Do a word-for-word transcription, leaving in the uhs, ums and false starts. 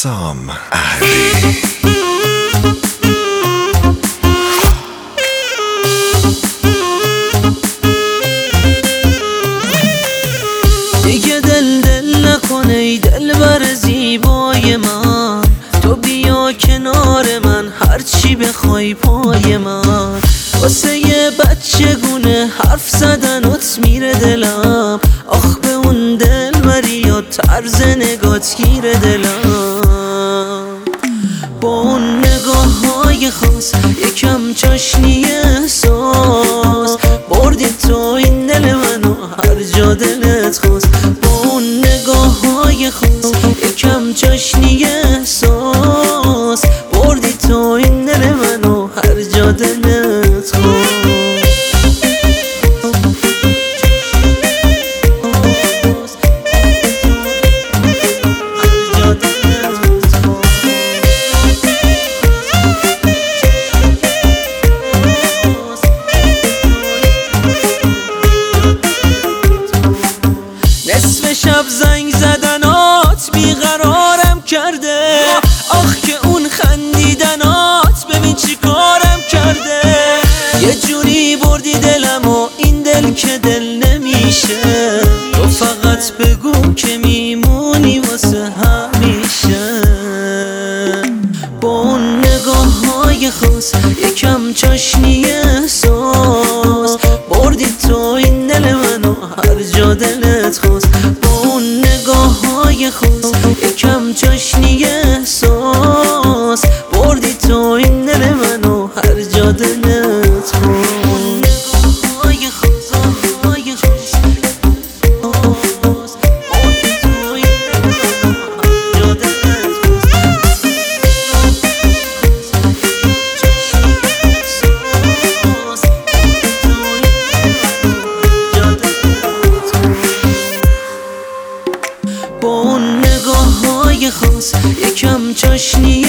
حسام اهلی. دیگه دل دل نکنه ای دلبر زیبای من، تو بیا کنار من هرچی بخوای پای من. واسه یه بچه گونه حرف زدنت میره دلم، آخ به اون دلبری یا طرز نگات گیره دلم. با اون نگاه های خاص یکم چاشنی احساس بردی تو این دل منو هر جا دلت خواست. با اون نگاه های خاص یکم چاشنی احساس بردی تو این دل منو هر جا دلت خواست. نصف شب زنگ زدنات بیقرارم کرده، آخ که اون خندیدنات ببین چی کارم کرده. یه جوری بردی دلم و این دل که دل نمیشه، تو فقط بگو که میمونی واسه همیشه. با اون نگاه های خاص یکم چاشنی احساس بردی تو این دل منو هر جا دلت خواست. با اون نگاه های خاص یکم چاشنی احساس بردی تو این دل منو هر جا دلت خواست. با اون نگاه های خاص یکم چاشنی